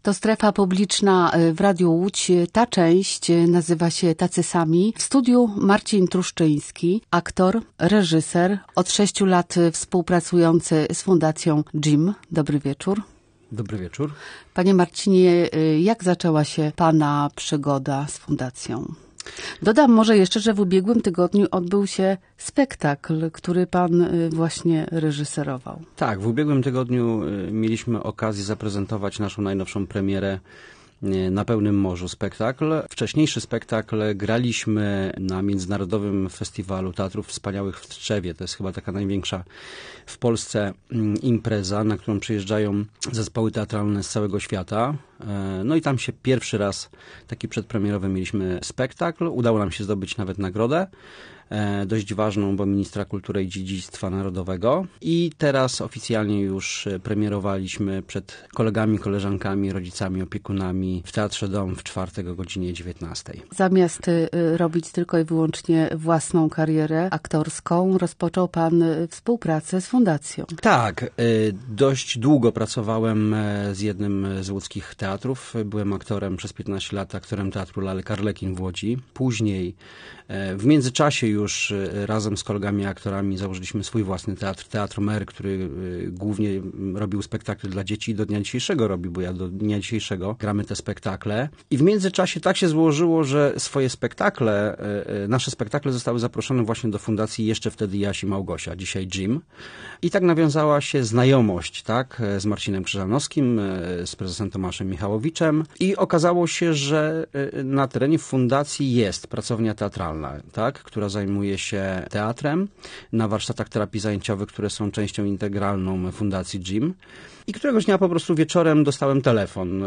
To strefa publiczna w Radiu Łódź. Ta część nazywa się Tacy Sami. W studiu Marcin Truszczyński, aktor, reżyser, od 6 lat współpracujący z Fundacją JIM. Dobry wieczór. Dobry wieczór. Panie Marcinie, jak zaczęła się Pana przygoda z Fundacją? Dodam może jeszcze, że w ubiegłym tygodniu odbył się spektakl, który Pan właśnie reżyserował. Tak, w ubiegłym tygodniu mieliśmy okazję zaprezentować naszą najnowszą premierę Na pełnym morzu spektakl. Wcześniejszy spektakl graliśmy na Międzynarodowym Festiwalu Teatrów Wspaniałych w Tczewie. To jest chyba taka największa w Polsce impreza, na którą przyjeżdżają zespoły teatralne z całego świata. No i tam się pierwszy raz taki przedpremierowy mieliśmy spektakl. Udało nam się zdobyć nawet nagrodę. Dość ważną, bo ministra kultury i dziedzictwa narodowego. I teraz oficjalnie już premierowaliśmy przed kolegami, koleżankami, rodzicami, opiekunami w Teatrze Dom w czwartek o godzinie 19. Zamiast robić tylko i wyłącznie własną karierę aktorską, rozpoczął Pan współpracę z Fundacją. Tak, dość długo pracowałem z jednym z łódzkich teatrów. Byłem aktorem przez 15 lat, aktorem Teatru Lalek Arlekin w Łodzi. Później w międzyczasie już razem z kolegami aktorami założyliśmy swój własny teatr, Teatr Mer, który głównie robił spektakle dla dzieci i do dnia dzisiejszego robi, bo ja do dnia dzisiejszego gramy te spektakle. I w międzyczasie tak się złożyło, że swoje spektakle, nasze spektakle zostały zaproszone właśnie do Fundacji jeszcze wtedy Jasi Małgosia, dzisiaj JIM. I tak nawiązała się znajomość, tak, z Marcinem Krzyżanowskim, z prezesem Tomaszem Michałowiczem i okazało się, że na terenie Fundacji jest pracownia teatralna, tak, która zajmuje się teatrem na warsztatach terapii zajęciowych, które są częścią integralną Fundacji JIM. I któregoś dnia po prostu wieczorem dostałem telefon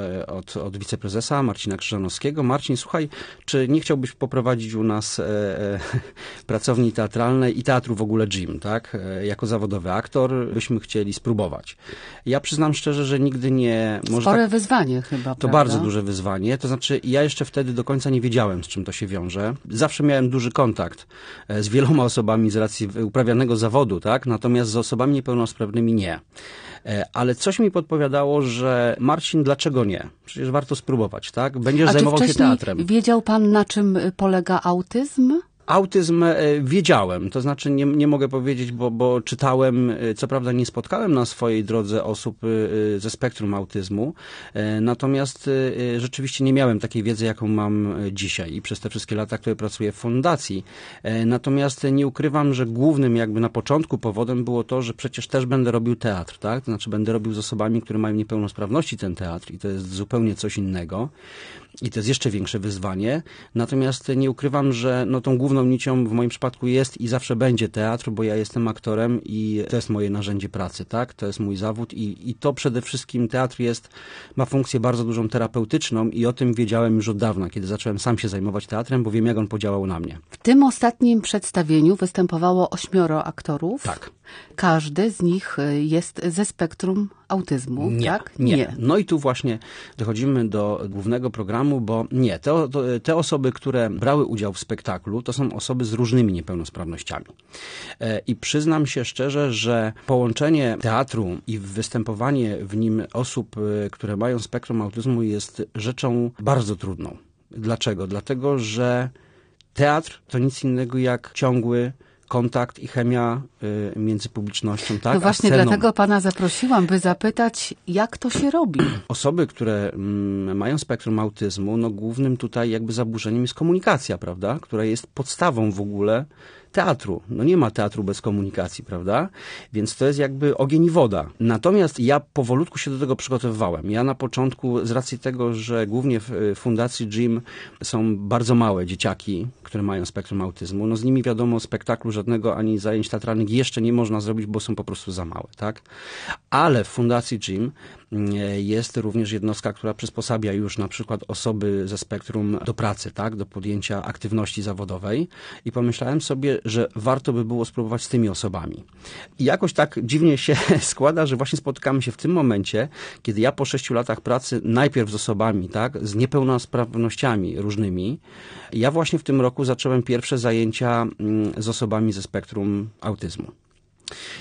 od wiceprezesa Marcina Krzyżanowskiego. Marcin, słuchaj, czy nie chciałbyś poprowadzić u nas pracowni teatralnej i teatru w ogóle JIM, tak? Jako zawodowy aktor byśmy chcieli spróbować. Ja przyznam szczerze, że nigdy nie... Spore wyzwanie chyba, To prawda? bardzo duże wyzwanie. To znaczy, ja jeszcze wtedy do końca nie wiedziałem, z czym to się wiąże. Zawsze miałem duży kontakt z wieloma osobami z racji uprawianego zawodu, tak? Natomiast z osobami niepełnosprawnymi nie. Ale coś mi podpowiadało, że Marcin, dlaczego nie? Przecież warto spróbować, tak? Będziesz zajmował się teatrem. Wiedział Pan, na czym polega autyzm? Autyzm wiedziałem, to znaczy nie mogę powiedzieć, bo czytałem, co prawda nie spotkałem na swojej drodze osób ze spektrum autyzmu, natomiast rzeczywiście nie miałem takiej wiedzy, jaką mam dzisiaj i przez te wszystkie lata, które pracuję w fundacji. Natomiast nie ukrywam, że głównym jakby na początku powodem było to, że przecież też będę robił teatr, tak? To znaczy będę robił z osobami, które mają niepełnosprawności ten teatr i to jest zupełnie coś innego. I to jest jeszcze większe wyzwanie. Natomiast nie ukrywam, że no, tą główną nicią w moim przypadku jest i zawsze będzie teatr, bo ja jestem aktorem i to jest moje narzędzie pracy, tak? To jest mój zawód i to przede wszystkim teatr ma funkcję bardzo dużą terapeutyczną i o tym wiedziałem już od dawna, kiedy zacząłem sam się zajmować teatrem, bo wiem, jak on podziałał na mnie. W tym ostatnim przedstawieniu występowało 8 aktorów. Tak. Każdy z nich jest ze spektrum autyzmu, tak? Nie. No i tu właśnie dochodzimy do głównego programu, bo nie. Te osoby, które brały udział w spektaklu, to są osoby z różnymi niepełnosprawnościami. I przyznam się szczerze, że połączenie teatru i występowanie w nim osób, które mają spektrum autyzmu jest rzeczą bardzo trudną. Dlaczego? Dlatego, że teatr to nic innego jak ciągły kontakt i chemia między publicznością, tak, no właśnie a sceną. Dlatego Pana zaprosiłam, by zapytać, jak to się robi. Osoby, które mają spektrum autyzmu, no głównym tutaj jakby zaburzeniem jest komunikacja, prawda, która jest podstawą w ogóle teatru. No nie ma teatru bez komunikacji, prawda? Więc to jest jakby ogień i woda. Natomiast ja powolutku się do tego przygotowywałem. Ja na początku, z racji tego, że głównie w Fundacji JIM są bardzo małe dzieciaki, które mają spektrum autyzmu, no z nimi wiadomo spektaklu żadnego ani zajęć teatralnych jeszcze nie można zrobić, bo są po prostu za małe, tak? Ale w Fundacji JIM jest również jednostka, która przysposabia już na przykład osoby ze spektrum do pracy, tak, do podjęcia aktywności zawodowej i pomyślałem sobie, że warto by było spróbować z tymi osobami. I jakoś tak dziwnie się składa, że właśnie spotykamy się w tym momencie, kiedy ja po 6 latach pracy najpierw z osobami, tak, z niepełnosprawnościami różnymi, ja właśnie w tym roku zacząłem pierwsze zajęcia z osobami ze spektrum autyzmu.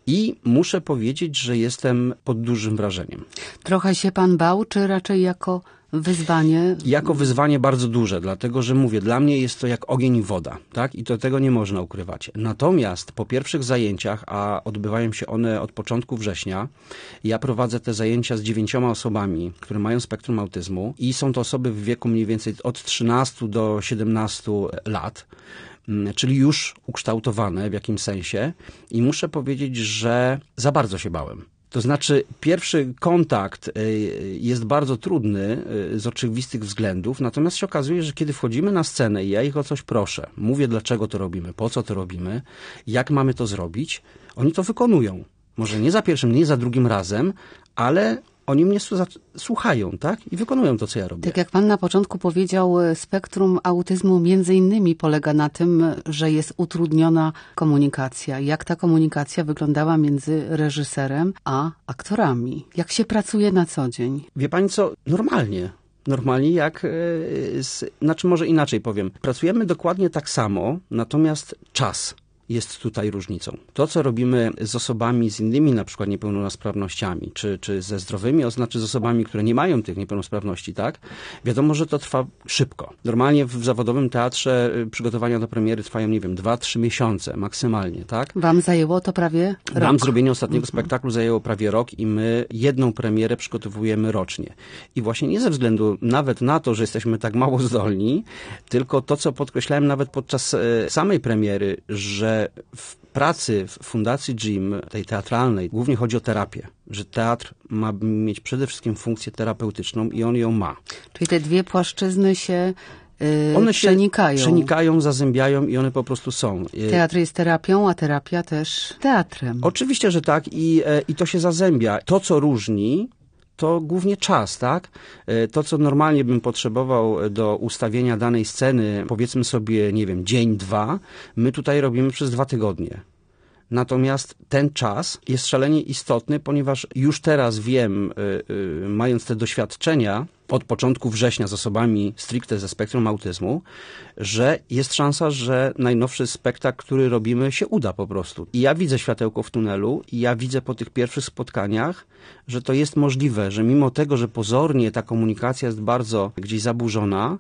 I muszę powiedzieć, że jestem pod dużym wrażeniem. Trochę się pan bał, czy raczej jako wyzwanie? Jako wyzwanie bardzo duże, dlatego że mówię, dla mnie jest to jak ogień i woda, tak? I do tego nie można ukrywać. Natomiast po pierwszych zajęciach, a odbywają się one od początku września, ja prowadzę te zajęcia z 9 osobami, które mają spektrum autyzmu i są to osoby w wieku mniej więcej od 13 do 17 lat. Czyli już ukształtowane w jakimś sensie i muszę powiedzieć, że za bardzo się bałem. To znaczy pierwszy kontakt jest bardzo trudny z oczywistych względów, natomiast się okazuje, że kiedy wchodzimy na scenę i ja ich o coś proszę, mówię dlaczego to robimy, po co to robimy, jak mamy to zrobić, oni to wykonują. Może nie za pierwszym, nie za drugim razem, ale oni mnie słuchają, tak? I wykonują to, co ja robię. Tak jak pan na początku powiedział, spektrum autyzmu między innymi polega na tym, że jest utrudniona komunikacja. Jak ta komunikacja wyglądała między reżyserem a aktorami? Jak się pracuje na co dzień? Wie pani co? Normalnie. Normalnie jak, znaczy może inaczej powiem. Pracujemy dokładnie tak samo, natomiast czas jest tutaj różnicą. To, co robimy z osobami z innymi na przykład niepełnosprawnościami, czy ze zdrowymi, znaczy z osobami, które nie mają tych niepełnosprawności, tak? Wiadomo, że to trwa szybko. Normalnie w zawodowym teatrze przygotowania do premiery trwają, nie wiem, 2-3 miesiące maksymalnie, tak? Wam zajęło to prawie rok? Nam zrobienie ostatniego spektaklu zajęło prawie rok i my jedną premierę przygotowujemy rocznie. I właśnie nie ze względu nawet na to, że jesteśmy tak mało zdolni, tylko to, co podkreślałem nawet podczas samej premiery, że w pracy w Fundacji JIM, tej teatralnej, głównie chodzi o terapię, że teatr ma mieć przede wszystkim funkcję terapeutyczną i on ją ma. Czyli te dwie płaszczyzny się one przenikają. Się przenikają, zazębiają i one po prostu są. Teatr jest terapią, a terapia też teatrem. Oczywiście, że tak i to się zazębia. To, co różni, to głównie czas, tak? To, co normalnie bym potrzebował do ustawienia danej sceny, powiedzmy sobie, nie wiem, dzień, 2, my tutaj robimy przez 2 tygodnie. Natomiast ten czas jest szalenie istotny, ponieważ już teraz wiem, mając te doświadczenia od początku września z osobami stricte ze spektrum autyzmu, że jest szansa, że najnowszy spektakl, który robimy, się uda po prostu. I ja widzę światełko w tunelu i ja widzę po tych pierwszych spotkaniach, że to jest możliwe, że mimo tego, że pozornie ta komunikacja jest bardzo gdzieś zaburzona,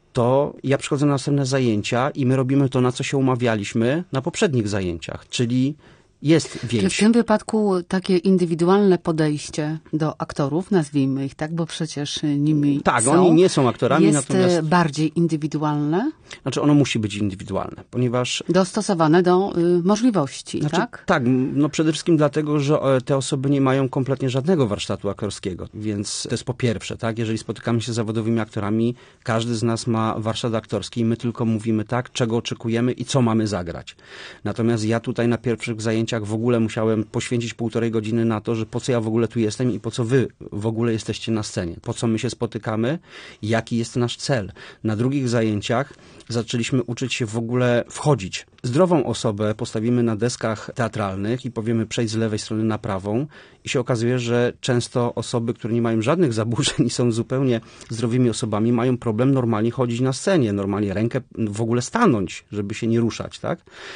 to ja przychodzę na następne zajęcia i my robimy to, na co się umawialiśmy na poprzednich zajęciach, czyli jest więź. Czy w tym wypadku takie indywidualne podejście do aktorów, nazwijmy ich tak, bo przecież nimi tak, są, oni nie są aktorami, jest natomiast bardziej indywidualne? Znaczy ono musi być indywidualne, ponieważ dostosowane do możliwości, znaczy, tak? Tak, no przede wszystkim dlatego, że te osoby nie mają kompletnie żadnego warsztatu aktorskiego, więc to jest po pierwsze, tak? Jeżeli spotykamy się z zawodowymi aktorami, każdy z nas ma warsztat aktorski i my tylko mówimy tak, czego oczekujemy i co mamy zagrać. Natomiast ja tutaj na pierwszych zajęciach w ogóle musiałem poświęcić 1,5 godziny na to, że po co ja w ogóle tu jestem i po co wy w ogóle jesteście na scenie, po co my się spotykamy, jaki jest nasz cel. Na drugich zajęciach zaczęliśmy uczyć się w ogóle wchodzić. Zdrową osobę postawimy na deskach teatralnych i powiemy przejść z lewej strony na prawą i się okazuje, że często osoby, które nie mają żadnych zaburzeń i są zupełnie zdrowymi osobami, mają problem normalnie chodzić na scenie, normalnie rękę w ogóle stanąć, żeby się nie ruszać, tak?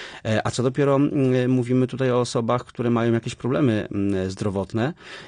A co dopiero mówimy tutaj o osobach, które mają jakieś problemy zdrowotne.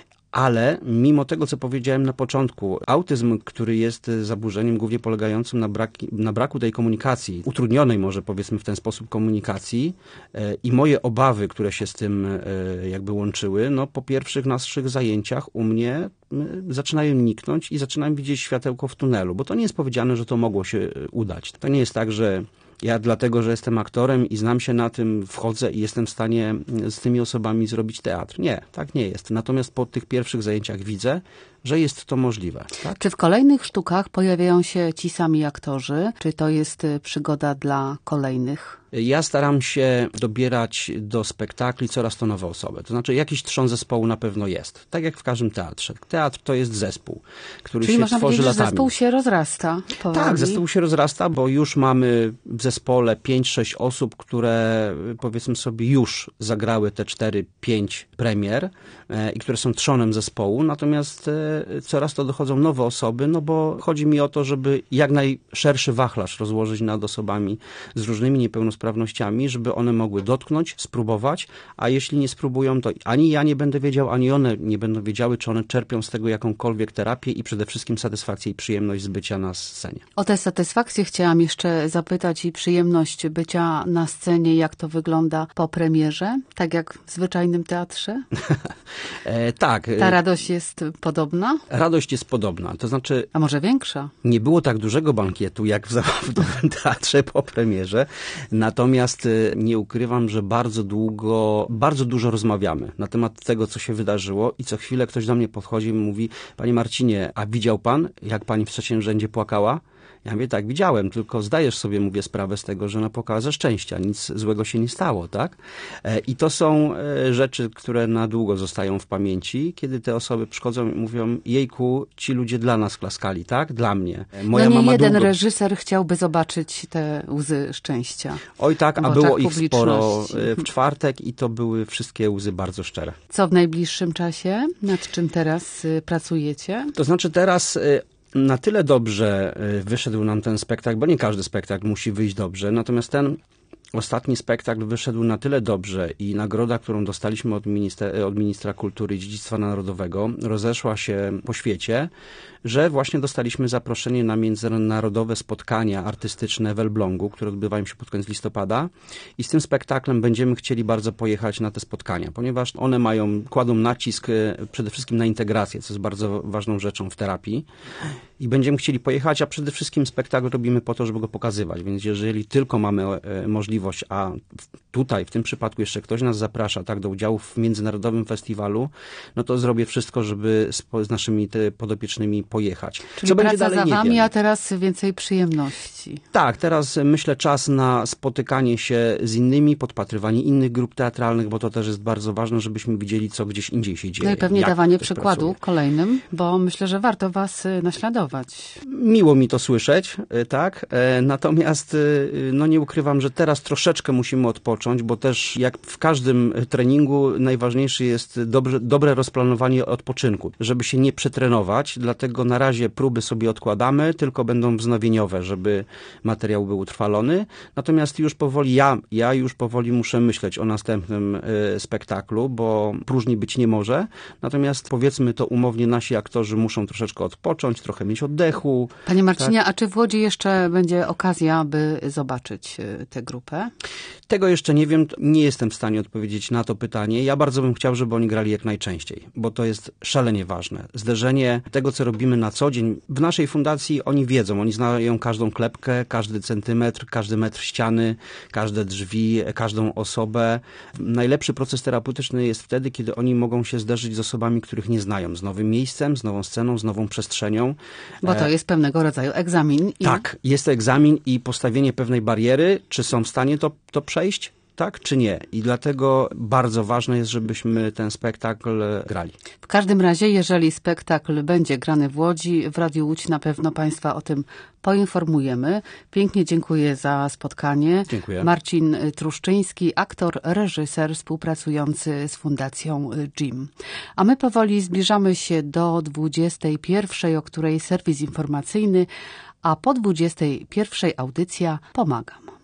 Ale mimo tego, co powiedziałem na początku, autyzm, który jest zaburzeniem głównie polegającym na braku tej komunikacji, utrudnionej może powiedzmy w ten sposób komunikacji i moje obawy, które się z tym jakby łączyły, no po pierwszych naszych zajęciach u mnie zaczynają niknąć i zaczynam widzieć światełko w tunelu, bo to nie jest powiedziane, że to mogło się udać. To nie jest tak, że ja dlatego, że jestem aktorem i znam się na tym, wchodzę i jestem w stanie z tymi osobami zrobić teatr. Nie, tak nie jest. Natomiast po tych pierwszych zajęciach widzę, że jest to możliwe. Tak? Czy w kolejnych sztukach pojawiają się ci sami aktorzy? Czy to jest przygoda dla kolejnych? Ja staram się dobierać do spektakli coraz to nowe osoby. To znaczy jakiś trzon zespołu na pewno jest. Tak jak w każdym teatrze. Teatr to jest zespół, który Czyli się można tworzy powiedzieć, latami. że zespół się rozrasta powoli. Tak, zespół się rozrasta, bo już mamy w zespole 5-6 osób, które powiedzmy sobie już zagrały te 4-5 premier i które są trzonem zespołu. Natomiast że coraz to dochodzą nowe osoby, no bo chodzi mi o to, żeby jak najszerszy wachlarz rozłożyć nad osobami z różnymi niepełnosprawnościami, żeby one mogły dotknąć, spróbować, a jeśli nie spróbują, to ani ja nie będę wiedział, ani one nie będą wiedziały, czy one czerpią z tego jakąkolwiek terapię i przede wszystkim satysfakcję i przyjemność z bycia na scenie. O tę satysfakcję chciałam jeszcze zapytać i przyjemność bycia na scenie, jak to wygląda po premierze, tak jak w zwyczajnym teatrze? Tak. Ta radość jest podobna? Radość jest podobna, to znaczy... A może większa? Nie było tak dużego bankietu, jak w zawodowym teatrze po premierze, natomiast nie ukrywam, że bardzo dużo rozmawiamy na temat tego, co się wydarzyło i co chwilę ktoś do mnie podchodzi i mówi: panie Marcinie, a widział pan, jak pani w trzecim rzędzie płakała? Ja mówię: tak, widziałem, tylko zdajesz sobie, mówię, sprawę z tego, że ona płakała ze szczęścia, nic złego się nie stało, tak? I to są rzeczy, które na długo zostają w pamięci, kiedy te osoby przychodzą i mówią: jejku, ci ludzie dla nas klaskali, tak? Dla mnie. Moja mama jeden reżyser chciałby zobaczyć te łzy szczęścia. Oj tak, a było ich sporo w czwartek i to były wszystkie łzy bardzo szczere. Co w najbliższym czasie? Nad czym teraz pracujecie? To znaczy teraz... Na tyle dobrze wyszedł nam ten spektakl, bo nie każdy spektakl musi wyjść dobrze, natomiast ten ostatni spektakl wyszedł na tyle dobrze i nagroda, którą dostaliśmy od ministra kultury i dziedzictwa narodowego, rozeszła się po świecie, że właśnie dostaliśmy zaproszenie na międzynarodowe spotkania artystyczne w Elblągu, które odbywają się pod koniec listopada i z tym spektaklem będziemy chcieli bardzo pojechać na te spotkania, ponieważ one kładą nacisk przede wszystkim na integrację, co jest bardzo ważną rzeczą w terapii i będziemy chcieli pojechać, a przede wszystkim spektakl robimy po to, żeby go pokazywać, więc jeżeli tylko mamy możliwość, a tutaj w tym przypadku jeszcze ktoś nas zaprasza tak do udziału w międzynarodowym festiwalu, no to zrobię wszystko, żeby z naszymi podopiecznymi pojechać. Czyli co praca będzie dalej, za wami, a teraz więcej przyjemności. Tak, teraz myślę czas na spotykanie się z innymi, podpatrywanie innych grup teatralnych, bo to też jest bardzo ważne, żebyśmy widzieli, co gdzieś indziej się dzieje. No i pewnie dawanie przykładu kolejnym, bo myślę, że warto was naśladować. Miło mi to słyszeć, tak. Natomiast no nie ukrywam, że teraz troszeczkę musimy odpocząć, bo też jak w każdym treningu najważniejsze jest dobre rozplanowanie odpoczynku, żeby się nie przetrenować, dlatego na razie próby sobie odkładamy, tylko będą wznowieniowe, żeby materiał był utrwalony. Natomiast już powoli, ja już powoli muszę myśleć o następnym spektaklu, bo próżni być nie może. Natomiast powiedzmy to umownie, nasi aktorzy muszą troszeczkę odpocząć, trochę mieć oddechu. Panie Marcinie, tak? A czy w Łodzi jeszcze będzie okazja, by zobaczyć tę grupę? Tego jeszcze nie wiem, nie jestem w stanie odpowiedzieć na to pytanie. Ja bardzo bym chciał, żeby oni grali jak najczęściej, bo to jest szalenie ważne. Zderzenie tego, co robimy na co dzień. W naszej fundacji oni wiedzą, oni znają każdą klepkę, każdy centymetr, każdy metr ściany, każde drzwi, każdą osobę. Najlepszy proces terapeutyczny jest wtedy, kiedy oni mogą się zderzyć z osobami, których nie znają, z nowym miejscem, z nową sceną, z nową przestrzenią. Bo to jest pewnego rodzaju egzamin. Tak, jest to egzamin i postawienie pewnej bariery, czy są w stanie to przejść, tak czy nie. I dlatego bardzo ważne jest, żebyśmy ten spektakl grali. W każdym razie, jeżeli spektakl będzie grany w Łodzi, w Radiu Łódź na pewno Państwa o tym poinformujemy. Pięknie dziękuję za spotkanie. Dziękuję. Marcin Truszczyński, aktor, reżyser współpracujący z Fundacją JIM. A my powoli zbliżamy się do 21, o której serwis informacyjny, a po 21 audycja Pomagam.